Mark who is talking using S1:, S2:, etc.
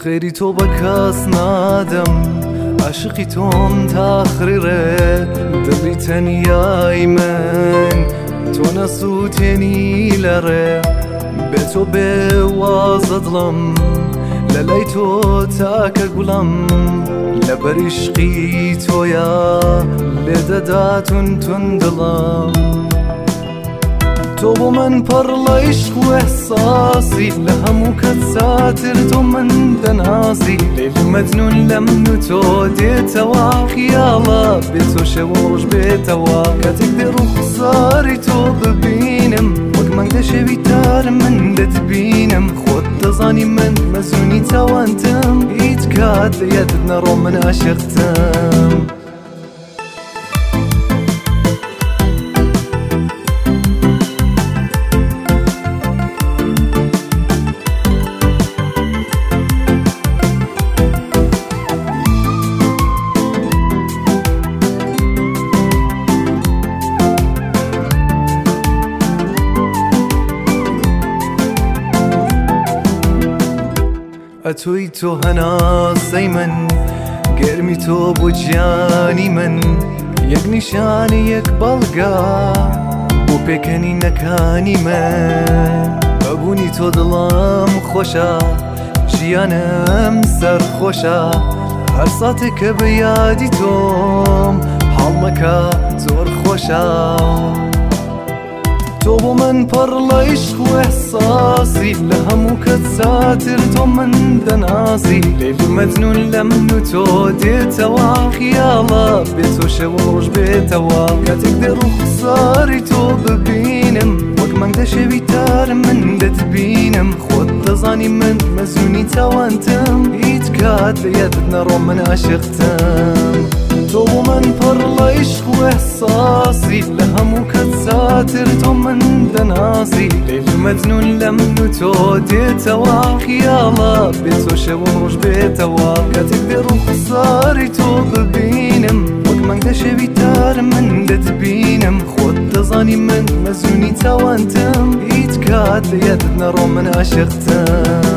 S1: غيري تۆ بە کەس نادەم عاشقی تۆم تاخریڕێ دڵی تەنیای من تۆ نەسووتێنی لەڕێ بێ تۆ بێوازە دڵم لە لای تۆ تاکە گوڵم لەبەر عشقی تۆیە لێدەدا تون دڵم تۆ بۆ من پڕ لە عشق و ئێحساسی لە هەموو کەس زیاتر تۆ من دەناسی لێل مەجنون لە من و تۆ دێتەوە خیاڵە بێ تۆ شەوەش بێتەوە کاتێک دێ ڕوخساری تۆ ببینم وەک مانگە شەوی تار من دەتبینم خۆت دەزانی من مەزونی تاوانتم هیچ کات لە یادت نەڕۆم من عاشقتم ئەتۆی تۆ هەناسەی من گەرمی تۆ بۆ گیانی من یەک نیشانی یەک بەڵگە بۆ پێکەنینەکانی من بەبوونی تۆ دڵم خۆشە ژیانم سەرخۆشە هەر ساتێک کە بە یادی تۆم هەڵمەکە زۆر خۆشە تۆ بۆ من پڕ لە عشق و ئێحساسی لە هەموو کەس زیاتر تۆ من دەناسی لێل مەجنون لە من و تۆ دێتەوە خیاڵە بێ تۆ شەوەش بێتەوە کاتێک دێ ڕوخساری تۆ ببینم وەک مانگە شەوی تار من دەتبینم خۆت دەزانی من مەزونی تاوانتم هیچ کات لە یادت نەڕۆم من عاشقتم تۆ بۆ من پڕ لە عشق و ئێحساسی لە هەموو کەس زیاتر تۆ من دەناسی لێل مەجنون لە من و تۆ دێتەوە خیاڵە بێ تۆ شەوەش بێتەوە کاتێک دێ ڕوخساری تۆ ببینم وەک مانگە شەوی تار من دەتبینم خۆت دەزانی من مەزونی تاوانتم هیچ کات لە یادت نەڕۆم من عاشقتم